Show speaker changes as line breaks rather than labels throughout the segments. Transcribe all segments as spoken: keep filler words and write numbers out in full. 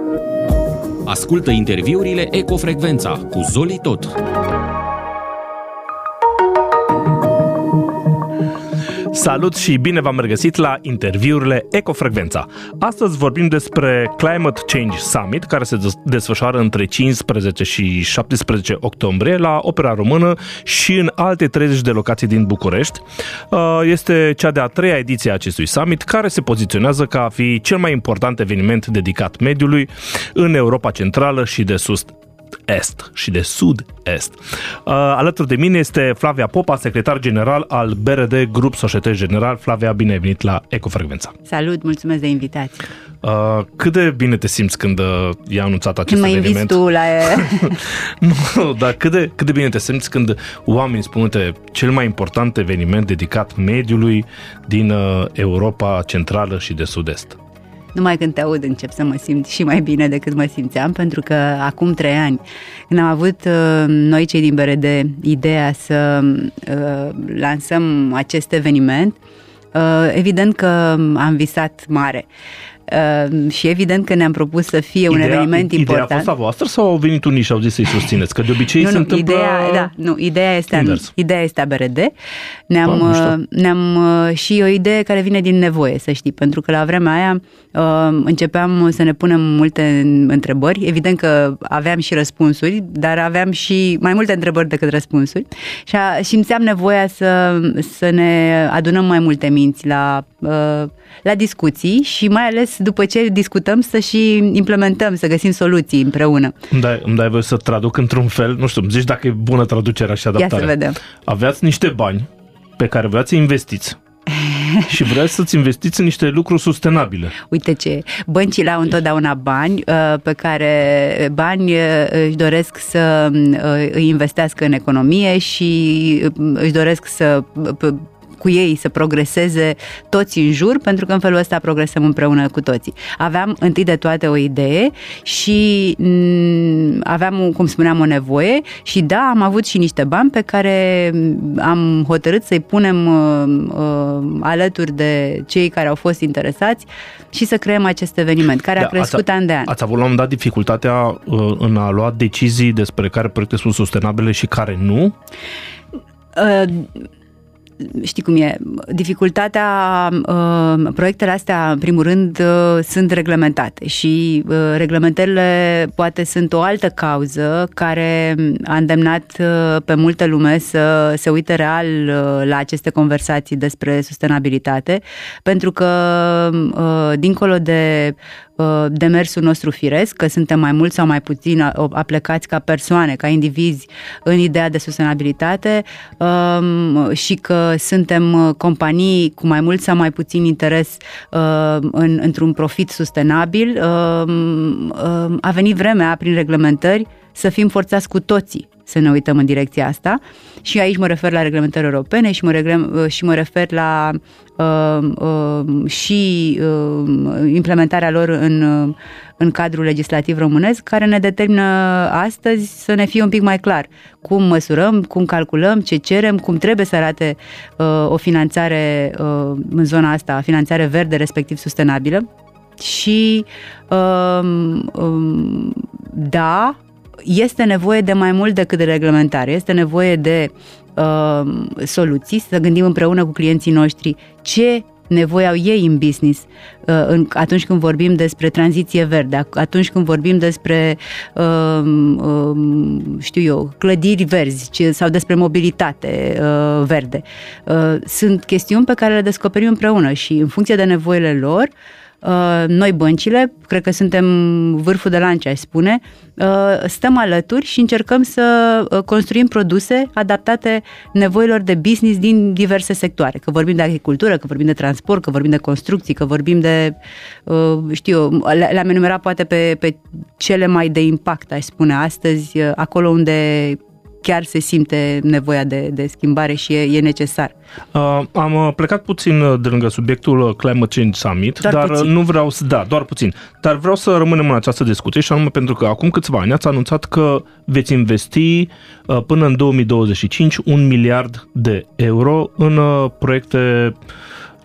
Ascultă interviurile Ecofrecvența cu Zoli Tot.
Salut și bine v-am regăsit la interviurile Ecofrecvența. Astăzi vorbim despre Climate Change Summit, care se desfășoară între cincisprezece și șaptesprezece octombrie la Opera Română și în alte treizeci de locații din București. Este cea de-a treia ediție a acestui summit, care se poziționează ca a fi cel mai important eveniment dedicat mediului în Europa Centrală și de Sus. Est și de Sud-Est. Alături de mine este Flavia Popa, secretar general al B R D Grup Societe Generale. Flavia, bine ai venit la Ecofrecvența.
Salut, mulțumesc de invitație.
Cât de bine te simți când i-a anunțat acest
când
eveniment?
Când mă inviți tu la...
Nu, dar cât de, cât de bine te simți când oamenii spun, uite, cel mai important eveniment dedicat mediului din Europa Centrală și de Sud-Est?
Numai când te aud încep să mă simt și mai bine decât mă simțeam, pentru că acum trei ani, când am avut uh, noi cei din B R D ideea să uh, lansăm acest eveniment, uh, evident că am visat mare. Uh, și evident că ne-am propus să fie
ideea,
un eveniment
ideea
important.
Ideea a fost a voastră sau au venit unii și au zis să-i susțineți? Că de obicei
nu,
se
nu,
întâmplă
ideea, da, nu, ideea este,
invers.
Ideea este a B R D. Ne-am,
Bă,
ne-am și o idee care vine din nevoie, să știi, pentru că la vremea aia uh, începeam să ne punem multe întrebări. Evident că aveam și răspunsuri, dar aveam și mai multe întrebări decât răspunsuri și a, simțeam nevoia să, să ne adunăm mai multe minți la, uh, la discuții și mai ales după ce discutăm să și implementăm, să găsim soluții împreună.
Îmi dai, îmi dai voie să traduc într-un fel, nu știu, îmi zici dacă e bună traducerea și adaptarea.
Ia să vedem.
Aveați niște bani pe care vreați să investiți și vreați să-ți investiți în niște lucruri sustenabile.
Uite ce, băncile au întotdeauna bani pe care bani își doresc să îi investească în economie și își doresc să cu ei să progreseze toți în jur, pentru că în felul ăsta progresăm împreună cu toții. Aveam întâi de toate o idee și aveam, cum spuneam, o nevoie și da, am avut și niște bani pe care am hotărât să-i punem uh, uh, alături de cei care au fost interesați și să creăm acest eveniment, care da, a crescut
ați,
an de an.
Ați avut la un moment dat dificultatea uh, în a lua decizii despre care proiecte sunt sustenabile și care nu?
Uh, Știi cum e, dificultatea, uh, proiectele astea, în primul rând, uh, sunt reglementate și uh, reglementările poate sunt o altă cauză care a îndemnat uh, pe multă lume să se uite real uh, la aceste conversații despre sustenabilitate, pentru că, uh, dincolo de demersul nostru firesc, că suntem mai mult sau mai puțin aplecați ca persoane, ca indivizi în ideea de sustenabilitate um, și că suntem companii cu mai mult sau mai puțin interes uh, în, într-un profit sustenabil, uh, uh, a venit vremea, prin reglementări, să fim forțați cu toții să ne uităm în direcția asta și aici mă refer la reglementări europene și mă, reglem, și mă refer la uh, uh, și uh, implementarea lor în, uh, în cadrul legislativ românesc, care ne determină astăzi să ne fie un pic mai clar cum măsurăm, cum calculăm, ce cerem, cum trebuie să arate uh, o finanțare uh, în zona asta, finanțare verde, respectiv sustenabilă și uh, uh, da, este nevoie de mai mult decât de reglementare, este nevoie de uh, soluții, să gândim împreună cu clienții noștri ce nevoie au ei în business uh, în, atunci când vorbim despre tranziție verde, atunci când vorbim despre uh, uh, știu eu, clădiri verzi ce, sau despre mobilitate uh, verde. Uh, sunt chestiuni pe care le descoperim împreună și în funcție de nevoile lor, noi băncile, cred că suntem vârful de lance, aș spune, stăm alături și încercăm să construim produse adaptate nevoilor de business din diverse sectoare. Că vorbim de agricultură, că vorbim de transport, că vorbim de construcții, că vorbim de, știu eu, le-am enumerat poate pe, pe cele mai de impact, aș spune astăzi, acolo unde chiar se simte nevoia de, de schimbare și e, e necesar.
Uh, am plecat puțin de lângă subiectul Climate Change Summit, doar dar puțin. nu vreau să... Da, doar puțin. Dar vreau să rămânem în această discuție și anume pentru că acum câțiva ani ați anunțat că veți investi uh, până în două mii douăzeci și cinci un miliard de euro în uh, proiecte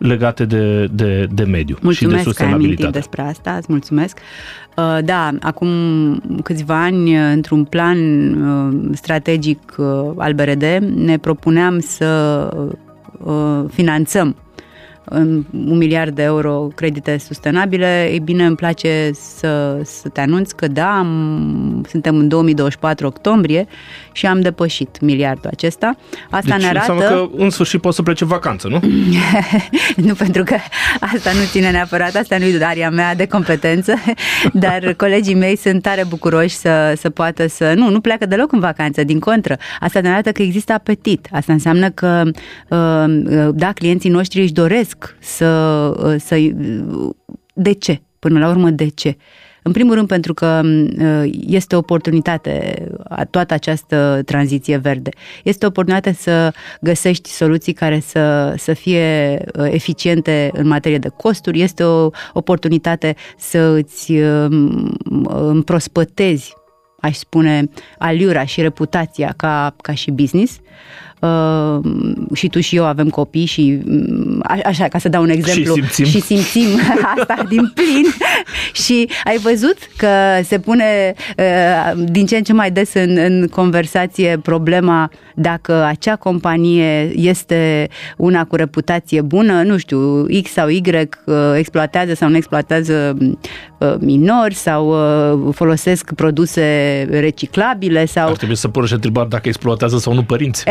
legate de, de, de mediu
mulțumesc
și de sustenabilitate.
Mulțumesc că ai amintit despre asta, îți mulțumesc. Da, acum câțiva ani, într-un plan strategic al B R D, ne propuneam să finanțăm un miliard de euro credite sustenabile. Ei bine, îmi place să, să te anunț că da, am, suntem în două mii douăzeci și patru octombrie și am depășit miliardul acesta. Asta
deci
ne arată...
înseamnă că în sfârșit poți să pleci în vacanță, nu?
Nu, pentru că asta nu ține neapărat, asta nu e area mea de competență, dar colegii mei sunt tare bucuroși să, să poată să... Nu, nu pleacă deloc în vacanță, din contră. Asta ne arată că există apetit. Asta înseamnă că, da, clienții noștri își doresc să, să... De ce? Până la urmă, de ce? În primul rând pentru că este o oportunitate, toată această tranziție verde. Este o oportunitate să găsești soluții care să, să fie eficiente în materie de costuri. Este o oportunitate să îți împrospătezi, aș spune, aliura și reputația ca, ca și business. Uh, și tu și eu avem copii și a, așa, ca să dau un exemplu,
și simțim,
și simțim asta din plin și ai văzut că se pune uh, din ce în ce mai des în, în conversație problema dacă acea companie este una cu reputație bună, nu știu, X sau Y uh, exploatează sau nu exploatează uh, minori sau uh, folosesc produse reciclabile sau...
Ar trebui să pună și întrebare dacă exploatează sau nu părinți.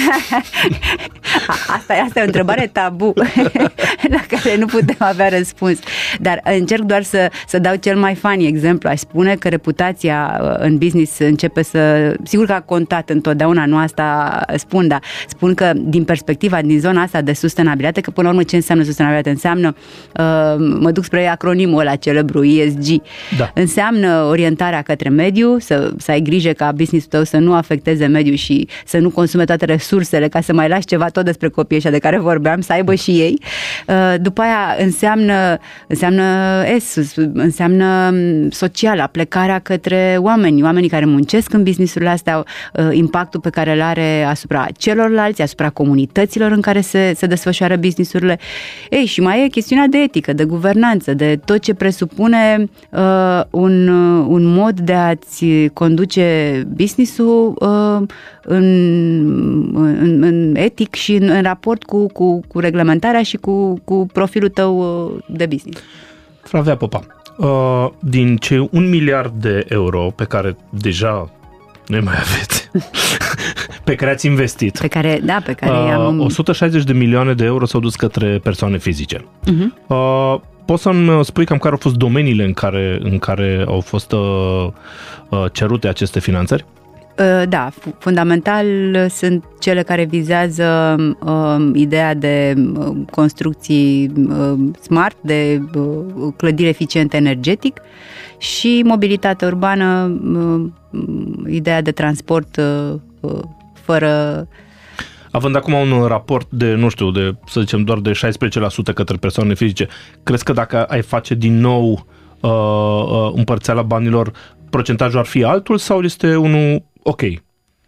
Asta, asta e o întrebare tabu la care nu putem avea răspuns. Dar încerc doar să, să dau cel mai funny exemplu. Aș spune că reputația în business începe să... Sigur că a contat întotdeauna, nu asta spun, dar spun că din perspectiva, din zona asta de sustenabilitate, că până la urmă ce înseamnă sustenabilitate? Înseamnă, uh, mă duc spre acronimul ăla celebru E S G.
Da.
Înseamnă orientarea către mediu, să, să ai grijă ca business-ul tău să nu afecteze mediul și să nu consume toate resursele, ca să mai lași ceva tot despre copiii ăștia de care vorbeam, să aibă și ei. După aia înseamnă, înseamnă S, înseamnă sociala, plecarea către oameni, oamenii care muncesc în business-urile astea, impactul pe care îl are asupra celorlalți, asupra comunităților în care se, se desfășoară business-urile. Ei, și mai e chestiunea de etică, de guvernanță, de tot ce presupune uh, un, un mod de a-ți conduce business-ul uh, în, în, în etic și în, în raport cu, cu, cu reglementarea și cu, cu profilul tău de business.
Flavia Popa, uh, din cei un miliard de euro pe care deja nu mai aveți, pe care ați investit,
pe care, da, pe care uh, am...
o sută șaizeci de milioane de euro s-au dus către persoane fizice. Uh-huh. Uh, poți să-mi spui cam care au fost domeniile în care, în care au fost uh, cerute aceste finanțări?
Da, fundamental sunt cele care vizează uh, ideea de uh, construcții uh, smart, de uh, clădiri eficiente energetic și mobilitate urbană, uh, ideea de transport uh, fără...
Având acum un raport de, nu știu, de, să zicem, doar de șaisprezece la sută către persoane fizice, crezi că dacă ai face din nou uh, uh, împărțeala banilor, procentajul ar fi altul sau este unul ok?
Uh,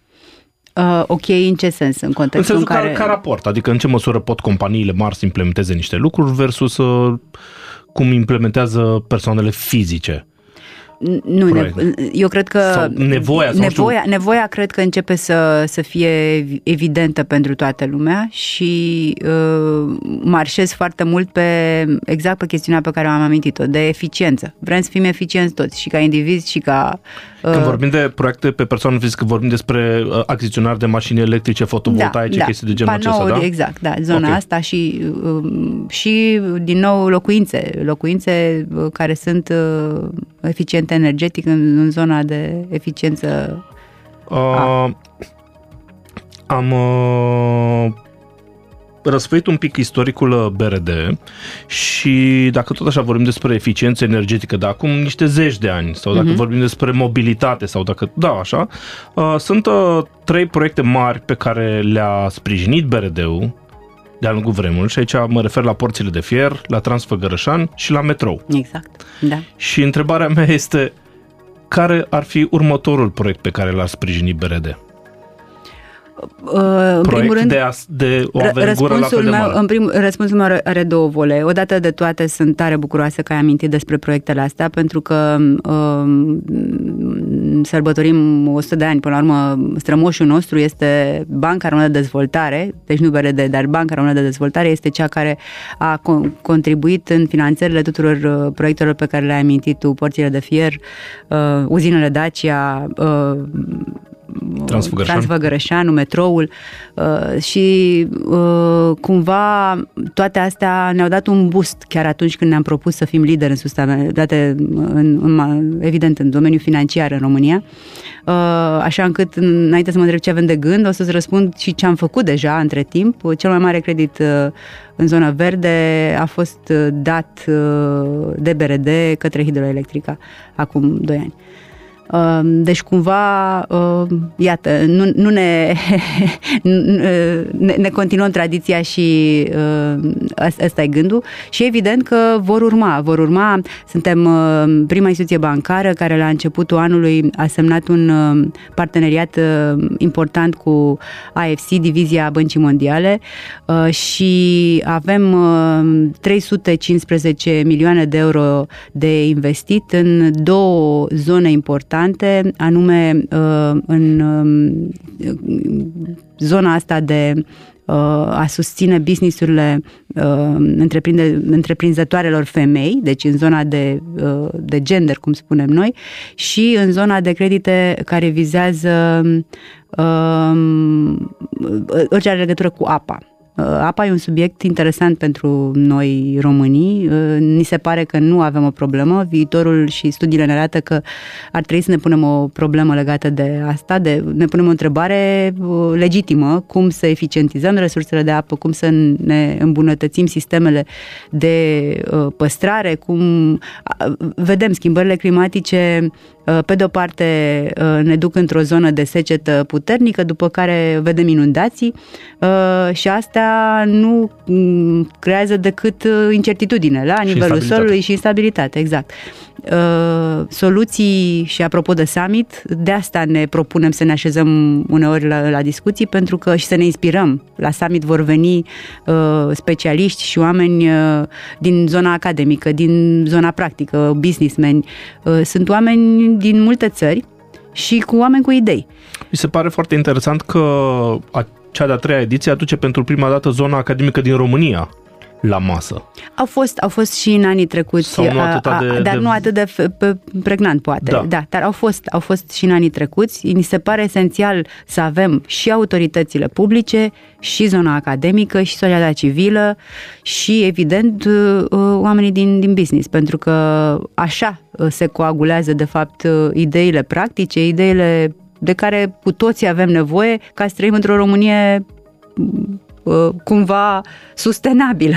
ok în ce sens? În contextul
în,
în care...
ca, ca raport, adică în ce măsură pot companiile mari să implementeze niște lucruri versus uh, cum implementează persoanele fizice.
Nu, ne, eu cred că
sau nevoia, sau
nevoia, nevoia cred că începe să, să fie evidentă pentru toată lumea și uh, marșez foarte mult pe exact pe chestiunea pe care am amintit-o, de eficiență. Vrem să fim eficienți toți, și ca indivizi și ca... Uh,
Când vorbim de proiecte pe persoană fizică, vorbim despre uh, achiziționare de mașini electrice, fotovoltaice,
da,
chestii de genul
panouri,
acesta, da?
Exact, da, zona
okay.
asta și, uh, și, din nou, locuințe, locuințe care sunt uh, eficiente energetic în, în zona de eficiență.
Uh, am uh, răsfăit un pic istoricul B R D și dacă tot așa vorbim despre eficiență energetică de acum niște zeci de ani sau dacă uh-huh. vorbim despre mobilitate sau dacă, da, așa, uh, sunt uh, trei proiecte mari pe care le-a sprijinit B R D-ul de-a lungul vremului și aici mă refer la porțile de fier, la Transfăgărășan și la metrou.
Exact, da.
Și întrebarea mea este, care ar fi următorul proiect pe care l-ar sprijini B R D? În primul rând, de, a, de o avergură la fel de mare.
Meu, în prim, răspunsul meu are două vole. Odată de toate sunt tare bucuroasă că ai amintit despre proiectele astea, pentru că um, sărbătorim o sută de ani. Până la urmă, strămoșul nostru este Banca Română de Dezvoltare, deci nu B R D, dar Banca Română de Dezvoltare este cea care a con- contribuit în finanțările tuturor uh, proiectelor pe care le-ai amintit tu, porțile de fier, uh, uzinele Dacia, uh, Transfăgărășanu, metroul uh, și uh, cumva toate astea ne-au dat un boost chiar atunci când ne-am propus să fim lideri în sustenabilitate, în, în, evident în domeniul financiar în România, uh, așa încât înainte să mă întreb ce avem de gând, o să-ți răspund și ce am făcut deja între timp. Cel mai mare credit uh, în zona verde a fost dat uh, de B R D către Hidroelectrica acum doi ani. Deci cumva, iată, nu, nu ne, ne, ne continuăm tradiția și ăsta e gândul și evident că vor urma, vor urma, suntem prima instituție bancară care la începutul anului a semnat un parteneriat important cu A F C, divizia Băncii Mondiale, și avem trei sute cincisprezece milioane de euro de investit în două zone importante, anume în zona asta de a susține business-urile întreprinzătoarelor femei, deci în zona de, de gender, cum spunem noi, și în zona de credite care vizează orice are legătură cu apa. Apa e un subiect interesant pentru noi românii. Ni se pare că nu avem o problemă. Viitorul și studiile ne arată că ar trebui să ne punem o problemă legată de asta, de, ne punem o întrebare legitimă, cum să eficientizăm resursele de apă, cum să ne îmbunătățim sistemele de păstrare, cum vedem schimbările climatice. Pe de o parte ne duc într-o zonă de secetă puternică, după care vedem inundații și astea nu creează decât incertitudine la nivelul solului și instabilitate, exact. Soluții, și apropo de summit, de asta ne propunem să ne așezăm uneori la, la discuții, pentru că și să ne inspirăm. La summit vor veni uh, specialiști și oameni uh, din zona academică, din zona practică, businessmen. Uh, sunt oameni din multe țări și cu oameni cu idei.
Mi se pare foarte interesant că cea de-a treia ediție aduce pentru prima dată zona academică din România la masă.
Au fost, au fost și în anii trecuți,
nu a, de,
dar
de...
nu atât de pregnant, poate.
Da.
Da, dar au fost, au fost și în anii trecuți. Mi se pare esențial să avem și autoritățile publice, și zona academică, și societatea civilă, și, evident, oamenii din, din business, pentru că așa se coagulează, de fapt, ideile practice, ideile de care cu toții avem nevoie ca să trăim într-o Românie cumva sustenabilă.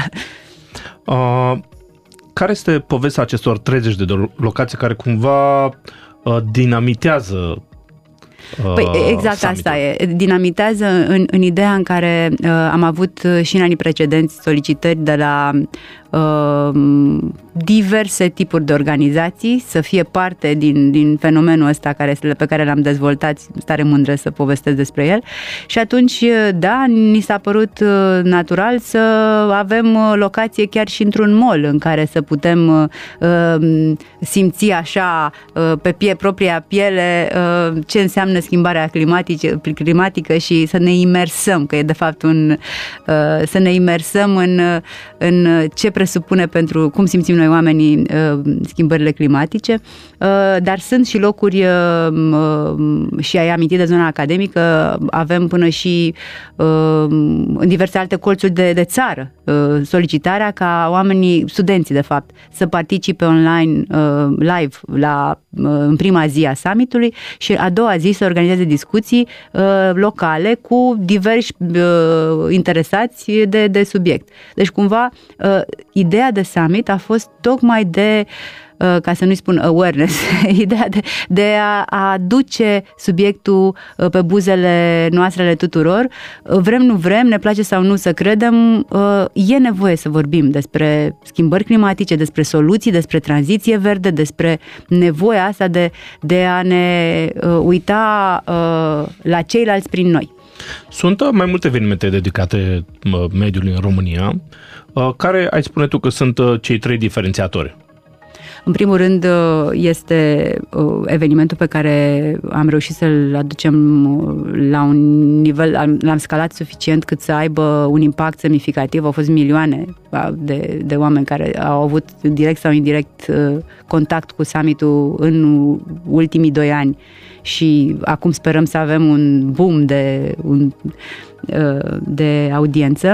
Uh, care este povestea acestor treizeci de locații care cumva uh, dinamitează uh,
Păi exact summitul. Asta e. Dinamitează în, în ideea în care uh, am avut și în anii precedenți solicitări de la uh, diverse tipuri de organizații să fie parte din, din fenomenul ăsta care, pe care l-am dezvoltat, stare mândră să povestesc despre el, și atunci, da, ni s-a părut natural să avem locație chiar și într-un mall în care să putem uh, simți așa uh, pe pie, propria piele uh, ce înseamnă schimbarea climatică, climatică și să ne imersăm, că e de fapt un uh, să ne imersăm în, în ce presupune pentru cum simțim noi oamenii schimbările climatice, dar sunt și locuri, și ai amintit de zona academică, avem până și în diverse alte colțuri de, de țară solicitarea ca oamenii, studenții de fapt, să participe online, live, la, în prima zi a summitului și a doua zi să organizeze discuții locale cu diversi interesați de, de subiect. Deci cumva ideea de summit a fost tocmai de, ca să nu-i spun awareness, ideea de, de a, a aduce subiectul pe buzele noastre ale tuturor. Vrem, nu vrem, ne place sau nu să credem, e nevoie să vorbim despre schimbări climatice, despre soluții, despre tranziție verde, despre nevoia asta de, de a ne uita la ceilalți prin noi.
Sunt mai multe evenimente dedicate mediului în România. Care ai spune tu că sunt cei trei diferențiatori?
În primul rând este evenimentul pe care am reușit să-l aducem la un nivel, l-am scalat suficient cât să aibă un impact semnificativ. Au fost milioane de, de oameni care au avut direct sau indirect contact cu summitul în ultimii doi ani și acum sperăm să avem un boom de, un, de audiență.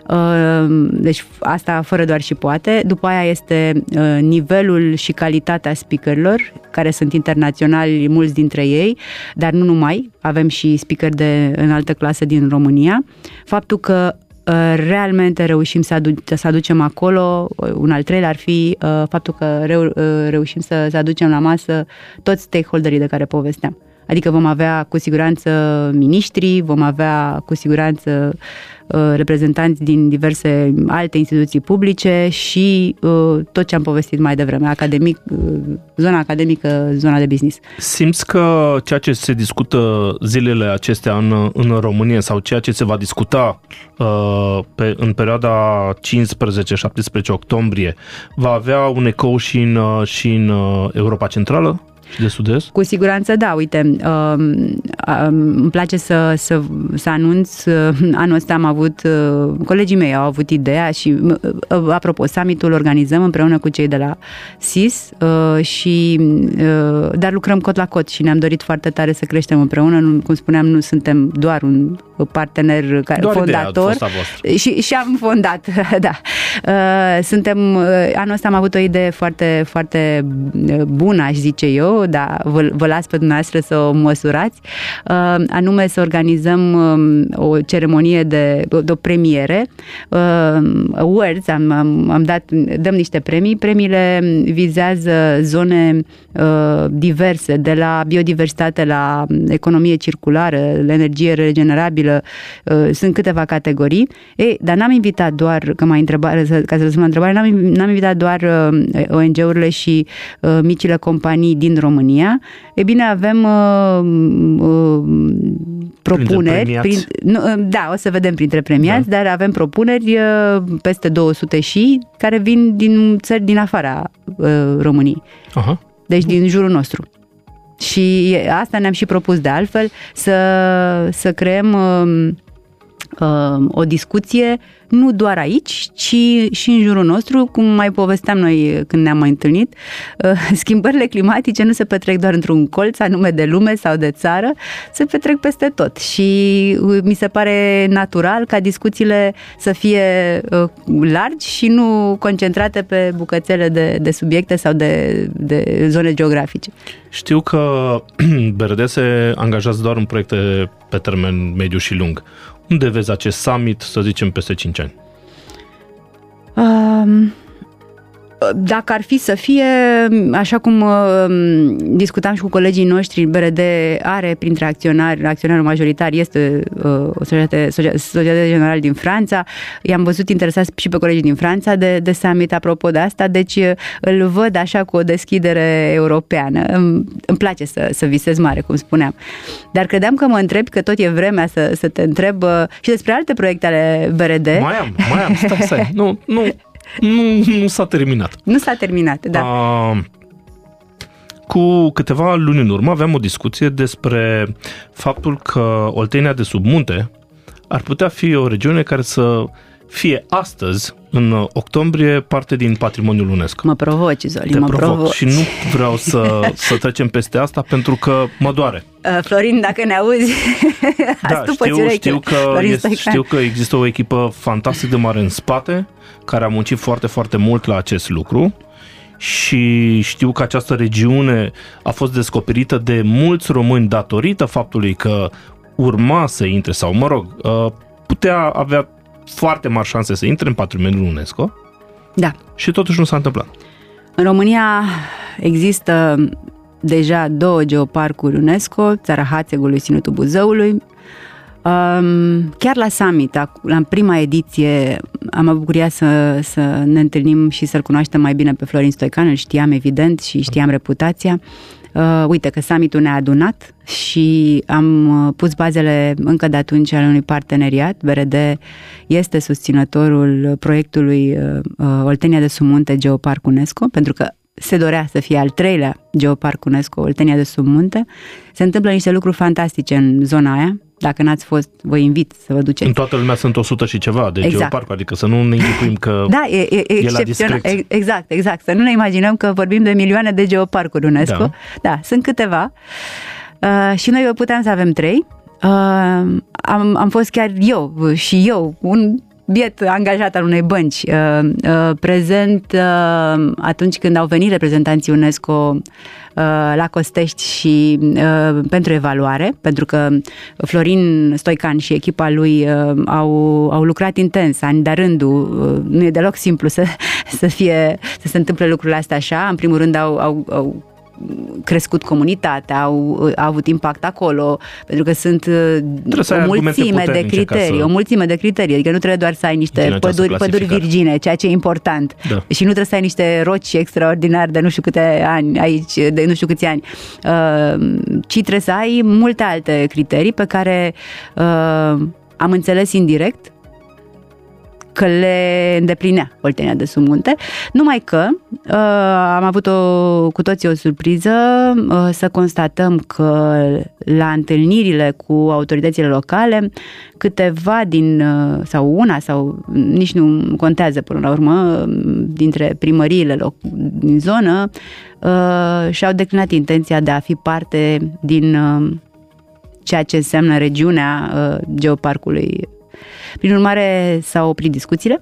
Deci asta fără doar și poate. După aia este nivelul și calitatea speakerilor, care sunt internaționali, mulți dintre ei, dar nu numai, avem și speakeri de înaltă clasă din România. Faptul că realmente reușim să, adu- să aducem acolo, un al treilea ar fi faptul că reu- reușim să, să aducem la masă toți stakeholderii de care povesteam. Adică vom avea cu siguranță miniștri, vom avea cu siguranță reprezentanți din diverse alte instituții publice și uh, tot ce am povestit mai devreme, academic, uh, zona academică, zona de business.
Simți că ceea ce se discută zilele acestea în, în România sau ceea ce se va discuta uh, pe, în perioada cincisprezece șaptesprezece octombrie va avea un ecou și în, și în Europa Centrală? De sud-est? Cu
siguranță, da. Uite, uh, uh, îmi place să, să, să anunț, uh, anul ăsta am avut, uh, colegii mei au avut ideea și, uh, apropo, summitul organizăm împreună cu cei de la S I S, uh, și, uh, dar lucrăm cot la cot și ne-am dorit foarte tare să creștem împreună. Nu, cum spuneam, nu suntem doar un partener care,
doar
fondator și, și am fondat, da. Uh, suntem, uh, anul ăsta am avut o idee foarte, foarte bună, aș zice eu, da, vă, vă las pe dumneavoastră să o măsurați, uh, anume să organizăm um, o ceremonie de, de o premiere, uh, awards, am, am, am dat, dăm niște premii, premiile vizează zone uh, diverse, de la biodiversitate la economie circulară, la energie regenerabilă, uh, sunt câteva categorii. Ei, dar n-am invitat doar, că m-ai întrebat, ca să răspund la întrebare, n-am, n-am invitat doar uh, O N G-urile și uh, micile companii din România. E bine, avem uh, uh, propuneri. Prin, nu, uh, da, o să vedem printre premiați, da. Dar avem propuneri uh, peste două sute și care vin din țări din afara uh, României. Aha. Deci din jurul nostru. Și asta ne-am și propus de altfel, să, să creăm uh, uh, o discuție nu doar aici, ci și în jurul nostru, cum mai povesteam noi când ne-am mai întâlnit. Schimbările climatice nu se petrec doar într-un colț anume de lume sau de țară, se petrec peste tot și mi se pare natural ca discuțiile să fie largi și nu concentrate pe bucățele de, de subiecte sau de, de zone geografice.
Știu că B R D se angajează doar în proiecte pe termen mediu și lung. Unde vezi acest summit, să zicem, peste cinci ani?
Um, dacă ar fi să fie, așa cum uh, discutam și cu colegii noștri, B R D are printre acționari, acționarul majoritar este uh, o societate, societate generală din Franța. I-am văzut interesați și pe colegii din Franța de, de summit apropo de asta, deci uh, îl văd așa cu o deschidere europeană. Îmi, îmi place să, să visez mare, cum spuneam. Dar credeam că mă întreb, că tot e vremea să, să te întreb uh, și despre alte proiecte ale B R D.
Mai am, mai am, stai, stai. Nu, nu. Nu, nu s-a terminat.
Nu s-a terminat, da. A,
cu câteva luni în urmă aveam o discuție despre faptul că Oltenia de sub munte ar putea fi o regiune care să fie astăzi, în octombrie, parte din patrimoniul UNESCO.
Mă provoci, Zoli,
Te
mă
provoc
provoci.
Și nu vreau să, să trecem peste asta pentru că mă doare.
Uh, Florin, dacă ne auzi,
da, știu, știu, că este, știu că există o echipă fantastic de mare în spate, care a muncit foarte, foarte mult la acest lucru și știu că această regiune a fost descoperită de mulți români datorită faptului că urma să intre, sau mă rog, putea avea foarte mari șanse să intre în patrimoniul UNESCO.
Da.
Și totuși nu s-a întâmplat.
În România există deja două geoparcuri UNESCO, Țara Hațegului, Ținutul Buzăului. Chiar la summit, la prima ediție, am avut bucuria să, să ne întâlnim și să-l cunoaștem mai bine pe Florin Stoican, îl știam evident și știam reputația. uh, uite că summitul ne-a adunat și am pus bazele încă de atunci ale unui parteneriat. B R D este susținătorul proiectului uh, Oltenia de Submunte Geoparc UNESCO, pentru că se dorea să fie al treilea Geoparc UNESCO, Oltenia de Submunte. Se întâmplă niște lucruri fantastice în zona aia. Dacă n-ați fost, vă invit să vă duceți.
În toată lumea sunt o sută și ceva de exact. Geoparc, adică să nu ne închipuim că
da, e, e, e,
e la discreție.
Exact, exact. Să nu ne imaginăm că vorbim de milioane de geoparcuri UNESCO. Da, da sunt câteva. Uh, și noi puteam să avem trei. Uh, am, am fost chiar eu și eu, un biet angajat al unei bănci, uh, uh, prezent uh, atunci când au venit reprezentanții UNESCO uh, la Costești și uh, pentru evaluare, pentru că Florin Stoican și echipa lui uh, au, au lucrat intens, ani de rândul, uh, nu e deloc simplu să, să, fie, să se întâmple lucrurile astea așa. În primul rând au, au, au crescut comunitatea, au, au avut impact acolo, pentru că sunt o mulțime de criterii, să... o mulțime de criterii, adică nu trebuie doar să ai niște păduri, păduri virgine, ceea ce e important. Da. Și nu trebuie să ai niște roci extraordinari de nu știu câte ani aici, de nu știu câți ani, uh, ci trebuie să ai multe alte criterii pe care uh, am înțeles indirect că le îndeplinea Oltenia de Submunte, numai că uh, am avut o, cu toții o surpriză uh, să constatăm că la întâlnirile cu autoritățile locale, câteva din, uh, sau una, sau nici nu contează până la urmă, dintre primăriile loc, din zonă, uh, și-au declinat intenția de a fi parte din uh, ceea ce înseamnă regiunea uh, geoparcului. Prin urmare, s-au oprit discuțiile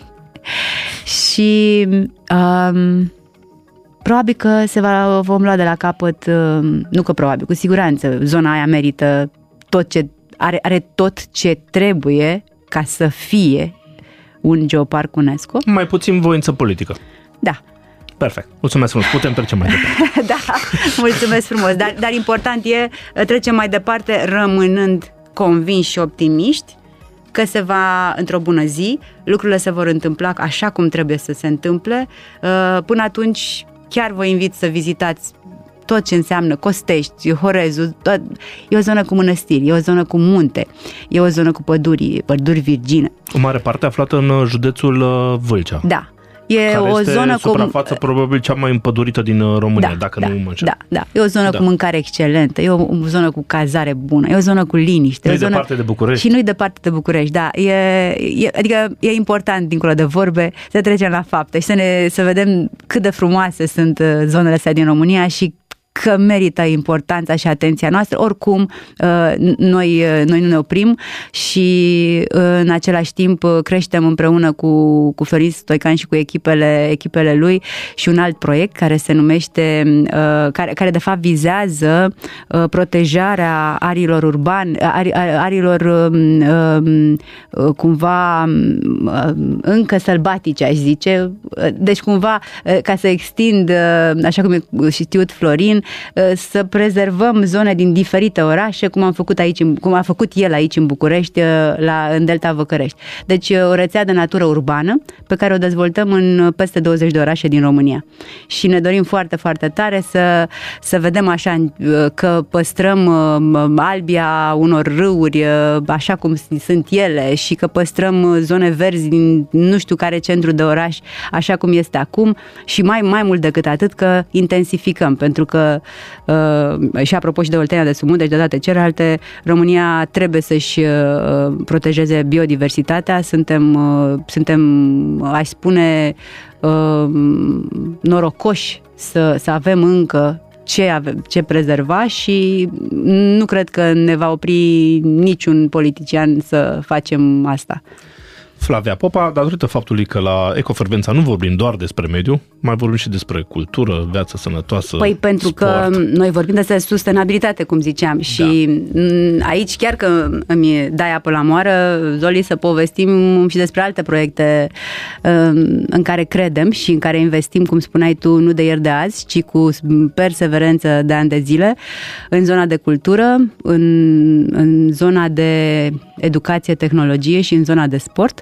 și um, probabil că se va, vom lua de la capăt, um, nu că probabil, cu siguranță, zona aia merită tot ce, are, are tot ce trebuie ca să fie un geoparc UNESCO.
Mai puțin voință politică.
Da.
Perfect. Mulțumesc frumos. Putem trece mai departe.
Da, mulțumesc frumos. Dar, dar important e, trecem mai departe rămânând convinși și optimiști că se va, într-o bună zi, lucrurile se vor întâmpla așa cum trebuie să se întâmple. Până atunci, chiar vă invit să vizitați tot ce înseamnă Costești, Horezul. Tot. E o zonă cu mănăstiri, e o zonă cu munte, e o zonă cu păduri, păduri virgine.
O mare parte aflată în județul Vâlcea.
Da. E
care
o
este
zonă
suprafață
cu...
probabil cea mai împădurită din România,
da,
dacă
da,
nu mă înșel.
Da, da. E o zonă da. cu mâncare excelentă, e o, o zonă cu cazare bună, e o zonă cu liniște.
Nu-i
zonă...
departe de București.
Și nu-i departe de București, da. E, e, adică e important, dincolo de vorbe, să trecem la fapte și să, ne, să vedem cât de frumoase sunt zonele astea din România și că merită importanța și atenția noastră. Oricum, noi, noi nu ne oprim și în același timp creștem împreună cu, cu Florin Stoican și cu echipele, echipele lui și un alt proiect care se numește, care, care de fapt vizează protejarea ariilor urbane, ari, arilor cumva încă sălbatice, aș zice. Deci cumva ca să extind, așa cum e știut Florin, să prezervăm zone din diferite orașe, cum am făcut aici, cum a făcut el aici în București, la, în Delta Văcărești. Deci o rețea de natură urbană pe care o dezvoltăm în peste douăzeci de orașe din România. Și ne dorim foarte, foarte tare să, să vedem așa că păstrăm albia unor râuri așa cum sunt ele și că păstrăm zone verzi din nu știu care centru de oraș așa cum este acum și mai, mai mult decât atât că intensificăm, pentru că Uh, și apropo și de Oltenia de Submunte și de toate celelalte, România trebuie să-și uh, protejeze biodiversitatea. Suntem, uh, suntem aș spune, uh, norocoși să, să avem încă ce, avem, ce prezerva și nu cred că ne va opri niciun politician să facem asta.
Flavia Popa, datorită faptului că la Ecofrecvența nu vorbim doar despre mediu, mai vorbim și despre cultură, viață sănătoasă,
Păi pentru
sport.
Că noi vorbim despre sustenabilitate, cum ziceam, da. Și aici chiar că îmi dai apă la moară, Zoli, să povestim și despre alte proiecte în care credem și în care investim, cum spuneai tu, nu de ieri de azi, ci cu perseverență de ani de zile, în zona de cultură, în, în zona de educație, tehnologie și în zona de sport.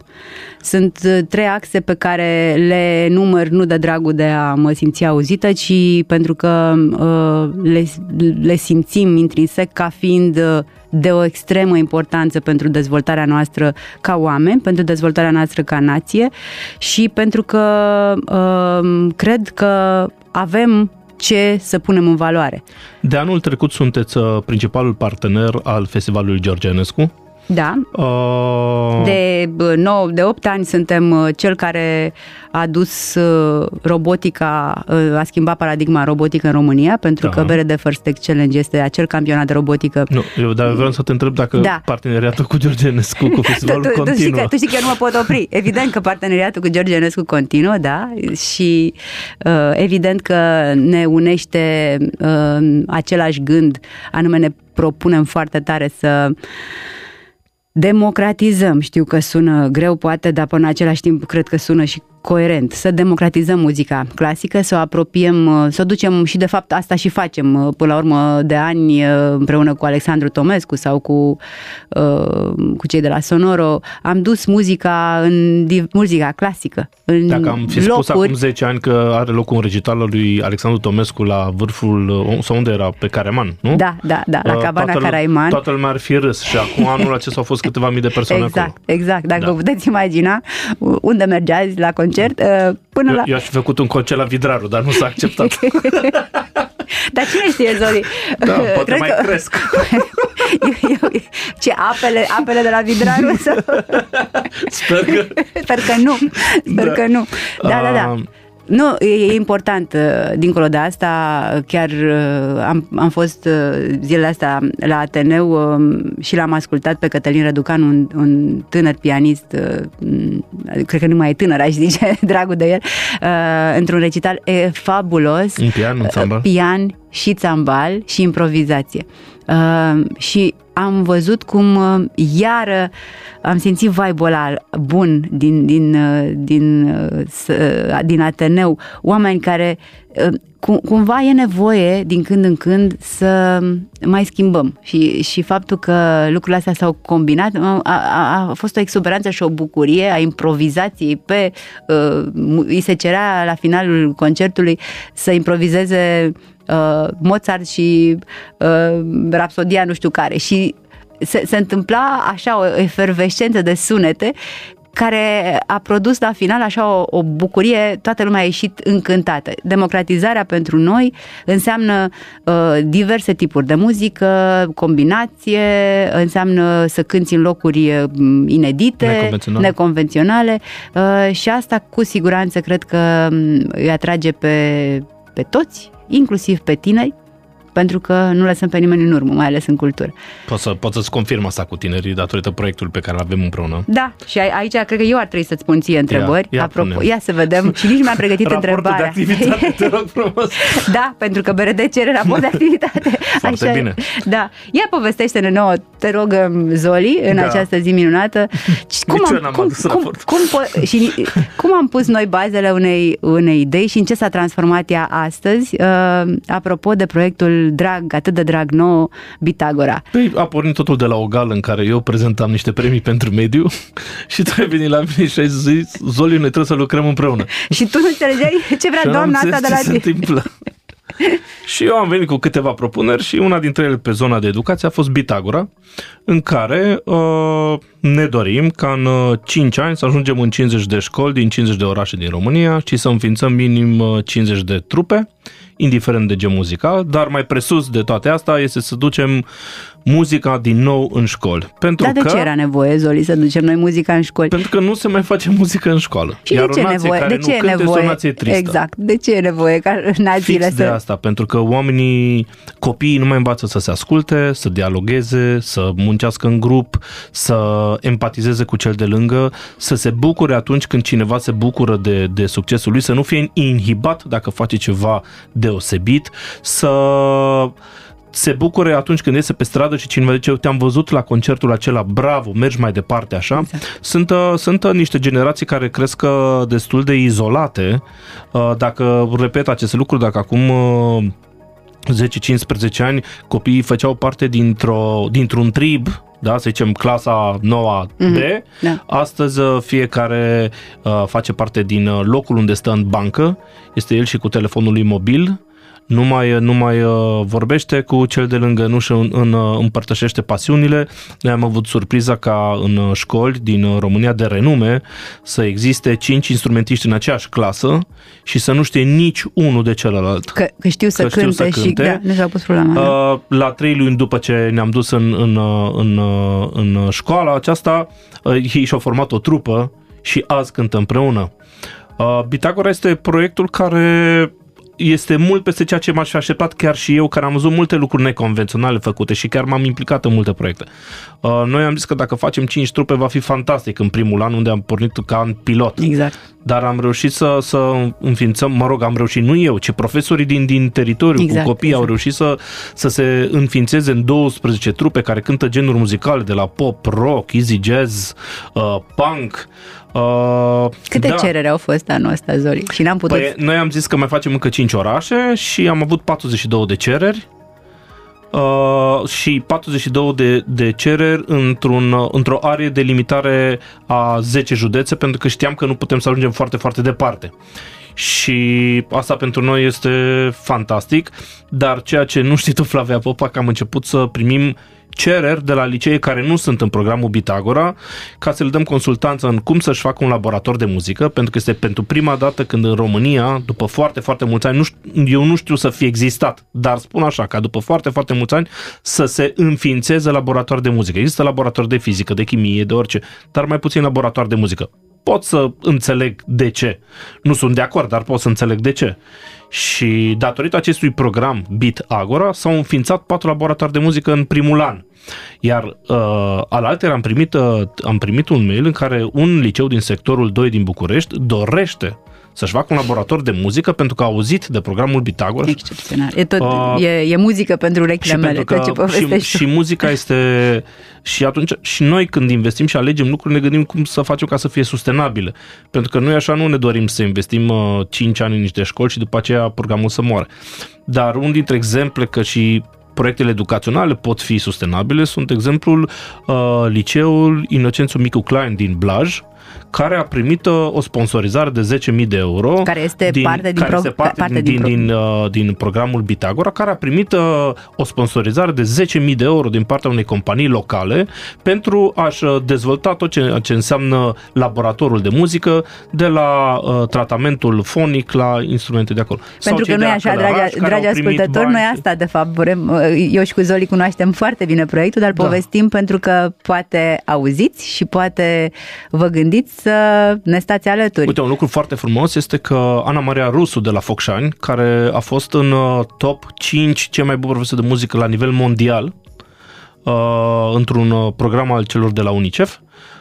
Sunt trei axe pe care le număr nu de dragul de a mă simți auzită, ci pentru că uh, le, le simțim intrinsec ca fiind de o extremă importanță pentru dezvoltarea noastră ca oameni, pentru dezvoltarea noastră ca nație și pentru că uh, cred că avem ce să punem în valoare.
De anul trecut sunteți principalul partener al Festivalului George Enescu.
Da.
Uh...
De nouă, de opt ani suntem cel care a dus robotica, a schimbat paradigma robotică în România, pentru da. că B R D First Tech Challenge este acel campionat de robotică.
Nu, eu dar vreau să te întreb dacă da. parteneriatul cu George Enescu, cu festivalul
tu, tu,
continuă.
Tu știi, că, tu știi că eu nu mă pot opri. Evident că parteneriatul cu George Enescu continuă, da, și uh, evident că ne unește uh, același gând, anume ne propunem foarte tare să democratizăm, știu că sună greu poate, dar până în același timp cred că sună și coerent, să democratizăm muzica clasică, să o apropiem, să o ducem și de fapt asta și facem până la urmă de ani împreună cu Alexandru Tomescu sau cu, cu cei de la Sonoro. Am dus muzica în muzica clasică în
Dacă am fi
locuri...
spus acum zece ani că are loc un recital al lui Alexandru Tomescu la vârful, sau unde era? Pe Careman, nu?
Da, da, da, la Cabana
toată,
Caraiman.
Toată lumea ar fi râs și acum anul acesta au fost câteva mii de persoane
exact,
acolo.
Exact, dacă
da.
vă puteți imagina unde mergeați la concert până
eu,
la...
Eu aș fi făcut un concert la Vidraru, dar nu s-a acceptat.
Dar cine știe, Zoli?
Da, poate
Cred
mai
că...
cresc.
eu, eu, ce, apele, apele de la Vidraru? Sau...
Sper că...
Sper că nu. Sper da. că nu. Da, da, da. Uh... Nu, e important, dincolo de asta, chiar am, am fost zilele astea la Ateneu și l-am ascultat pe Cătălin Răducan, un, un tânăr pianist, cred că nu mai e tânăr, aș zice, dragul de el, într-un recital e fabulos.
Un pian, un țambal.
Pian și țambal și improvizație. Uh, și am văzut cum uh, iară am simțit vibe-ul ăla bun din, din, uh, din, uh, din Ateneu, oameni care uh, cum, cumva e nevoie din când în când să mai schimbăm și, și faptul că lucrurile astea s-au combinat a, a, a fost o exuberanță și o bucurie a improvizației pe uh, îi se cerea la finalul concertului să improvizeze Uh, Mozart și uh, Rapsodia nu știu care și se, se întâmpla așa o efervescență de sunete care a produs la final așa o, o bucurie, toată lumea a ieșit încântată. Democratizarea pentru noi înseamnă uh, diverse tipuri de muzică, combinație, înseamnă să cânti în locuri inedite,
neconvenționale,
neconvenționale uh, și asta cu siguranță cred că îi atrage pe, pe toți, inclusiv pe tineri, pentru că nu lăsăm pe nimeni în urmă, mai ales în cultură.
Poți, să, poți să-ți confirm asta cu tinerii datorită proiectului pe care îl avem împreună.
Da, și aici cred că eu ar trebui să-ți pun ție întrebări.
Ia, ia
Apropo, ia să vedem. Și nici nu mi-am pregătit întrebarea.
Raportul de activitate, te rog frumos.
Da, pentru că B R D cere raport de activitate.
Foarte
așa
bine.
Da. Ia povestește-ne nouă, te rog, Zoli, în da. această zi minunată. Cum
nici
am,
eu n-am
cum,
adus
cum,
raport.
cum, cum, și, cum am pus noi bazele unei, unei idei și în ce s-a transformat ea astăzi, uh, apropo de proiectul drag, atât de drag nou, Bitagora.
Păi a pornit totul de la o gală în care eu prezentam niște premii pentru mediu și tu ai venit la mine și ai zis, Zoli, noi trebuie să lucrăm împreună.
Și tu nu înțelegeai ce vrea doamna asta de la tine.
Se întâmplă. Și eu am venit cu câteva propuneri și una dintre ele pe zona de educație a fost Bitagora, în care uh, ne dorim ca în cinci ani să ajungem în cincizeci de școli din cincizeci de orașe din România și să înființăm minim cincizeci de trupe, indiferent de gen muzical, dar mai presus de toate astea este să ducem muzica din nou în școli. Pentru
Dar de
că,
ce era nevoie, Zoli, să ducem noi muzica în școli?
Pentru că nu se mai face muzică în școală.
Și
Iar
de ce
o nație
nevoie?
care
De ce
nu cânte
nevoie?
este o nație tristă.
Exact. De ce e nevoie ca națiile
Fix
să...
de asta, pentru că oamenii, copiii nu mai învață să se asculte, să dialogueze, să muncească în grup, să empatizeze cu cel de lângă, să se bucure atunci când cineva se bucură de, de succesul lui, să nu fie inhibat dacă face ceva deosebit, să se bucure atunci când iese pe stradă și cineva zice, te-am văzut la concertul acela, bravo, mergi mai departe, așa. Exact. Sunt, sunt niște generații care cresc destul de izolate. Dacă repet aceste lucruri, dacă acum zece cincisprezece ani copiii făceau parte dintr-o, dintr-un trib da, să zicem clasa nouă B,
mm-hmm. da.
Astăzi fiecare uh, face parte din locul unde stă în bancă, este el și cu telefonul lui mobil, nu mai, nu mai uh, vorbește cu cel de lângă, nu și în, în, împărtășește pasiunile. Noi am avut surpriza ca în școli din România de renume să existe cinci instrumentiști în aceeași clasă și să nu știe nici unul de celălalt.
Că, că știu să
că
cânte,
știu să
și da, nu s-a pus problema.
Uh, la trei luni după ce ne-am dus în, în, în, în școala aceasta, uh, ei și-au format o trupă și azi cântă împreună. Uh, Bitagora este proiectul care este mult peste ceea ce m-aș fi așteptat chiar și eu, care am văzut multe lucruri neconvenționale făcute și chiar m-am implicat în multe proiecte. Uh, noi am zis că dacă facem cinci trupe va fi fantastic în primul an, unde am pornit ca în pilot.
Exact.
Dar am reușit să, să înființăm, mă rog, am reușit nu eu, ci profesorii din, din teritoriu, exact, cu copii exact. Au reușit să, să se înființeze în douăsprezece trupe care cântă genuri muzicale de la pop, rock, easy jazz, uh, punk. Uh,
Câte
da.
cereri au fost anul ăsta, Zoli? Și n-am putut...
Păi, noi am zis că mai facem încă cinci orașe și am avut patruzeci și două de cereri uh, și patruzeci și două de, de cereri într-un, într-o arie de limitare a zece județe, pentru că știam că nu putem să ajungem foarte, foarte departe. Și asta pentru noi este fantastic, dar ceea ce nu știi tu, Flavia Popa, că am început să primim cereri de la licee care nu sunt în programul Bitagora, ca să le dăm consultanță în cum să-și facă un laborator de muzică, pentru că este pentru prima dată când în România, după foarte, foarte mulți ani, nu știu, eu nu știu să fie existat, dar spun așa, ca după foarte, foarte mulți ani să se înființeze laborator de muzică. Există laborator de fizică, de chimie, de orice, dar mai puțin laborator de muzică. Pot să înțeleg de ce. Nu sunt de acord, dar pot să înțeleg de ce. Și datorită acestui program Bitagora s-au înființat patru laboratoare de muzică în primul an. Iar uh, alaltăieri am primit, uh, am primit un mail în care un liceu din sectorul doi din București dorește să-și facă un laborator de muzică pentru că a auzit de programul Bitagora.
Excepțional. E, tot, uh, e, e muzică pentru urechile mele, tot ce povestești.
Și, și muzica este... Și atunci, și noi când investim și alegem lucruri, ne gândim cum să facem ca să fie sustenabile. Pentru că noi așa nu ne dorim să investim uh, cinci ani în niște școli și după aceea programul să moară. Dar unul dintre exemple că și proiectele educaționale pot fi sustenabile sunt exemplul uh, liceul Inocențiu Micu Klein din Blaj, care a primit uh, o sponsorizare de zece mii de euro.
Care este din, parte, din,
care
pro,
este parte, parte din, din, din, din, uh, din programul Bitagora, care a primit uh, o sponsorizare de zece mii de euro din partea unei companii locale pentru a-și dezvolta tot ce, ce înseamnă laboratorul de muzică, de la uh, tratamentul fonic la instrumente de acolo.
Pentru că noi așa, dragi, dragi ascultători, noi asta de fapt vrem, eu și cu Zoli cunoaștem foarte bine proiectul, dar da. povestim pentru că poate auziți și poate vă gândiți să ne stați alături. Uite,
un lucru foarte frumos este că Ana Maria Rusu de la Focșani, care a fost în top cinci cei mai buni profesori de muzică la nivel mondial, uh, într-un program al celor de la UNICEF,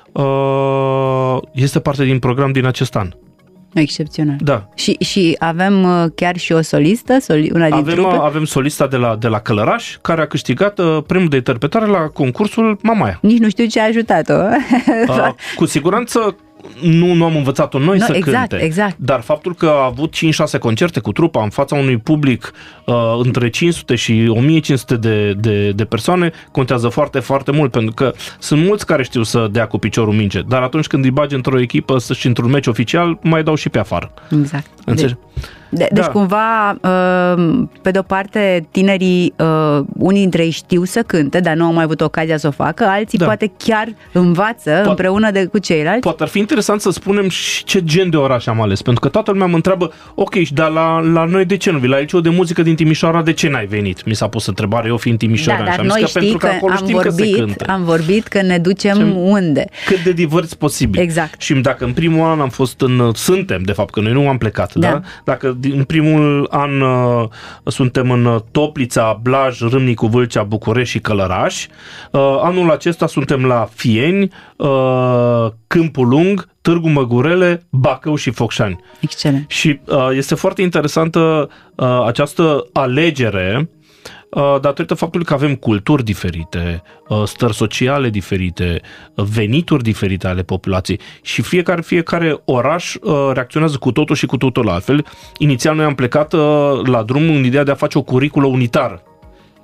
uh, este parte din program din acest an.
Excepțional.
Da.
Și, și avem chiar și o solistă, soli, una din
avem,
trupe?
Avem solista de la, de la Călăraș, care a câștigat uh, premiul de interpretare la concursul Mamaia.
Nici nu știu ce a ajutat-o.
Uh, cu siguranță nu, nu am învățat-o noi no, să
exact,
cânte,
exact.
Dar faptul că a avut cinci șase concerte cu trupa în fața unui public uh, între cinci sute și o mie cinci sute de, de, de persoane contează foarte, foarte mult, pentru că sunt mulți care știu să dea cu piciorul minge, dar atunci când îi bagi într-o echipă și într-un meci oficial, mai dau și pe afară.
Exact.
Înțelegi?
De, deci da. cumva, pe de-o parte, tinerii, unii dintre ei știu să cânte, dar nu au mai avut ocazia să o facă, alții da. poate chiar învață poate, împreună de, cu ceilalți.
Poate ar fi interesant să spunem și ce gen de oraș am ales, pentru că toată lumea mă întreabă, ok, dar la, la noi de ce nu vii? La liceu de muzică din Timișoara, de ce n-ai venit? Mi s-a pus întrebare, eu fiind Timișoara.
Da, dar
și am
noi
zis că
știi
pentru că, că
am, vorbit, am vorbit că ne ducem ce, unde.
Cât de divers posibil.
Exact.
Și dacă în primul an am fost în, suntem, de fapt, că noi nu am plecat, da? da? Dacă în primul an uh, suntem în Toplița, Blaj, Râmnicu, Vâlcea, București și Călăraș. Uh, anul acesta suntem la Fieni, uh, Câmpul Lung, Târgu Măgurele, Bacău și Focșani.
Excelent.
Și uh, este foarte interesantă uh, această alegere datorită faptului că avem culturi diferite, stări sociale diferite, venituri diferite ale populației și fiecare, fiecare oraș reacționează cu totul și cu totul altfel. Inițial noi am plecat la drum în ideea de a face o curiculă unitară.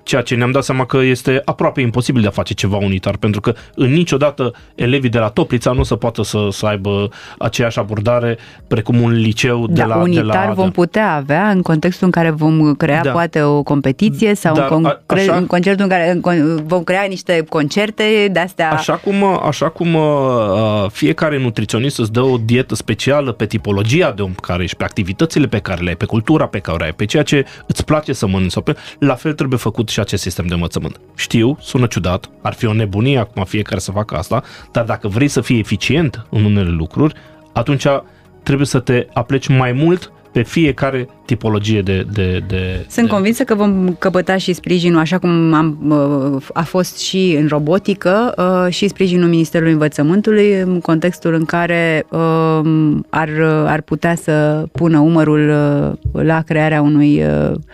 ceea ce ne-am dat seama că este aproape imposibil de a face ceva unitar, pentru că în niciodată elevii de la Toplița nu o să poată să, să aibă aceeași abordare precum un liceu de
da,
la...
unitar
de la,
vom putea avea în contextul în care vom crea da. poate o competiție sau
Dar,
în,
a,
con-
așa,
în concertul în care în, vom crea niște concerte de-astea...
Așa cum, așa cum uh, fiecare nutriționist îți dă o dietă specială pe tipologia de om care ești, pe activitățile pe care le ai, pe cultura pe care o ai, pe ceea ce îți place să mănânci, sau pe, la fel trebuie făcut și acest sistem de învățământ. Știu, sună ciudat, ar fi o nebunie acum fiecare să facă asta, dar dacă vrei să fii eficient în unele lucruri, atunci trebuie să te apleci mai mult pe fiecare tipologie de... de, de
Sunt
de...
convinsă că vom căpăta și sprijinul, așa cum am, a fost și în robotică, și sprijinul Ministerului Învățământului, în contextul în care ar, ar putea să pună umărul la crearea unui...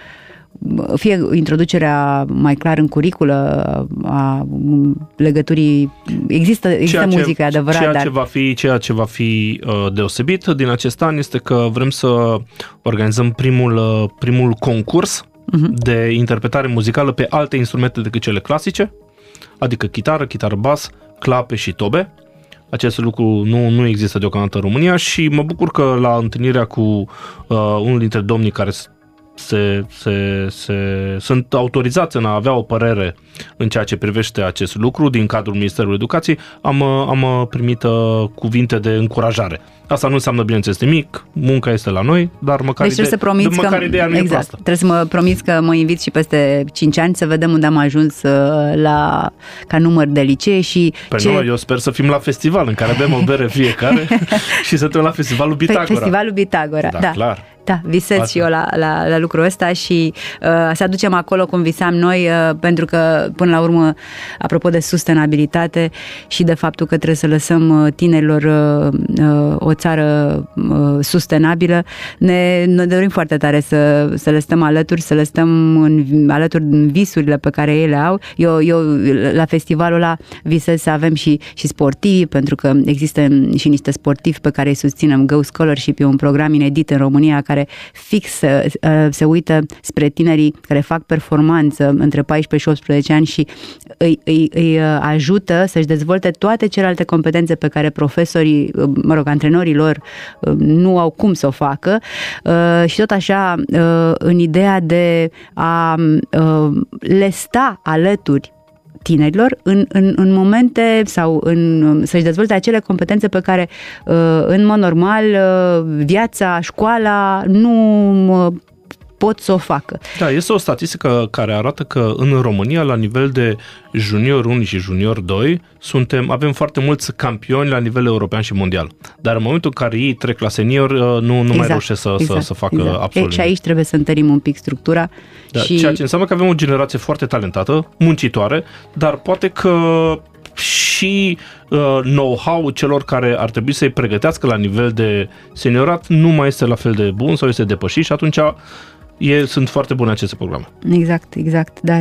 fie introducerea mai clar în curiculă a legăturii, există, există
ceea
muzică,
ce,
adevărat,
ceea
dar...
ce va fi, ceea ce va fi uh, deosebit din acest an este că vrem să organizăm primul, uh, primul concurs uh-huh. de interpretare muzicală pe alte instrumente decât cele clasice, adică chitară, chitară bas, clape și tobe. Acest lucru nu, nu există deocamdată în România și mă bucur că la întâlnirea cu uh, unul dintre domnii care Se, se, se, sunt autorizați în a avea o părere în ceea ce privește acest lucru din cadrul Ministerului Educației, am, am primit uh, cuvinte de încurajare. Asta nu înseamnă, bineînțeles, nimic, munca este la noi, dar măcar,
deci
ide-
să promiți
de, măcar
că,
ideea nu
exact,
e proastă.
Trebuie să mă promiți că mă invit și peste cinci ani să vedem unde am ajuns la, ca număr de licee și...
Păi
ce...
nu, eu sper să fim la festival în care bem o bere fiecare și să te la Festivalul Pitagora.
Festivalul Pitagora,
da.
da.
clar.
Da, visez
Asta.
și eu la, la, la lucrul ăsta și uh, să aducem acolo cum visam noi, uh, pentru că, până la urmă, apropo de sustenabilitate și de faptul că trebuie să lăsăm uh, tinerilor uh, uh, o țară uh, sustenabilă, ne, ne dorim foarte tare să, să le stăm alături, să le stăm în, alături în visurile pe care ei le au. Eu, eu la festivalul ăla visez să avem și, și sportivi, pentru că există și niște sportivi pe care îi susținem. Go Scholarship e un program inedit în România care fix uh, se uită spre tinerii care fac performanță între paisprezece și optsprezece ani și îi, îi, îi ajută să-și dezvolte toate celelalte competențe pe care profesorii, mă rog, antrenorii lor nu au cum să o facă uh, și tot așa uh, în ideea de a uh, le sta alături tinerilor în, în, în momente sau în, să-și dezvolte acele competențe pe care în mod normal viața, școala nu pot să o facă.
Da, este o statistică care arată că în România, la nivel de junior unu și junior doi, suntem, avem foarte mulți campioni la nivel european și mondial. Dar în momentul în care ei trec la senior, nu, nu exact, mai reușesc să,
exact,
să, să facă
exact.
absolut.
E, și aici trebuie să întărim un pic structura.
Da,
și...
Ceea ce înseamnă că avem o generație foarte talentată, muncitoare, dar poate că și uh, know-how celor care ar trebui să-i pregătească la nivel de seniorat nu mai este la fel de bun sau este depășit și atunci E, sunt foarte bune aceste programe.
Exact, exact, dar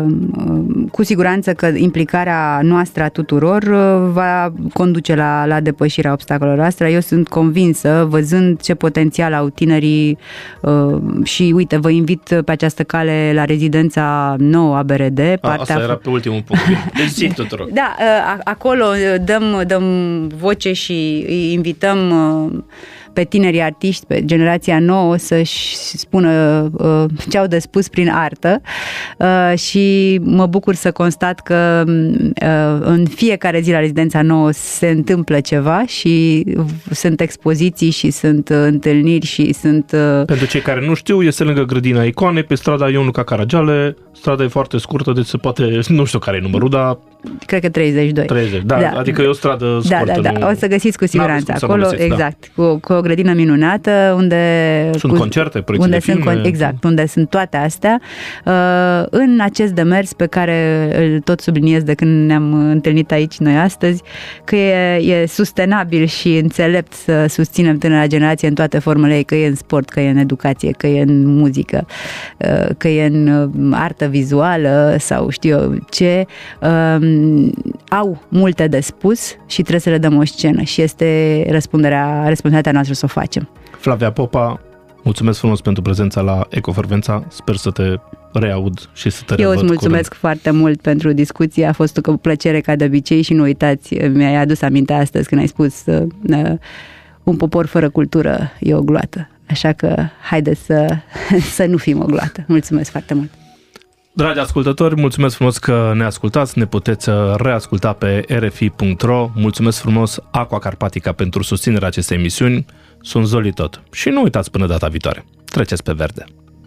cu siguranță că implicarea noastră a tuturor va conduce la, la depășirea obstacolelor astea. Eu sunt convinsă, văzând ce potențial au tinerii și uite, vă invit pe această cale la rezidența nouă a B R D.
A,
partea
asta era pe ultimul punct. Deci zi tuturor.
Da, acolo dăm, dăm voce și îi invităm pe tinerii artiști, pe generația nouă să-și spună uh, ce au de spus prin artă uh, și mă bucur să constat că uh, în fiecare zi la rezidența nouă se întâmplă ceva și sunt expoziții și sunt uh, întâlniri și sunt... Uh...
Pentru cei care nu știu, este lângă grădina Icoanei, pe strada Ion Luca Caragiale. Strada e foarte scurtă, deci se poate, nu știu care e numărul, dar...
Cred că treizeci și doi.
treizeci, da, da. Adică e o stradă scurtă.
Da, da, da.
Nu...
O să găsiți cu siguranță acolo,
găsiți,
exact, da. cu, cu o grădină minunată, unde...
Sunt
cu,
concerte, proiecții
unde
de filme.
Sunt, exact, unde sunt toate astea. Uh, în acest demers pe care îl tot subliniez de când ne-am întâlnit aici noi astăzi, că e, e sustenabil și înțelept să susținem tânăra generație în toate formele ei, că e în sport, că e în educație, că e în muzică, uh, că e în artă vizuală sau știu eu ce, uh, au multe de spus și trebuie să le dăm o scenă și este răspunderea, responsabilitatea noastră să o facem.
Flavia Popa, Mulțumesc frumos pentru prezența la Ecofrecvența. Sper să te reaud și să te
Eu
revăd
îți mulțumesc curând. foarte mult pentru discuție. A fost o plăcere ca de obicei și nu uitați, mi-ai adus aminte astăzi când ai spus uh, un popor fără cultură e o gloată. Așa că haideți să, să nu fim o gloată. Mulțumesc foarte mult!
Dragi ascultători, mulțumesc frumos că ne ascultați, ne puteți reasculta pe r f i punct r o. Mulțumesc frumos Aqua Carpatica pentru susținerea acestei emisiuni. Sunt Zoli Tot. Și nu uitați până data viitoare. Treceți pe verde!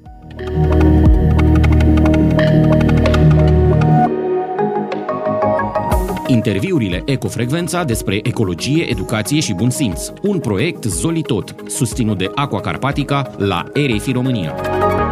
Interviurile Ecofrecvența despre ecologie, educație și bun simț. Un proiect Zoli Tot, susținut de Aqua Carpatica la R F I România.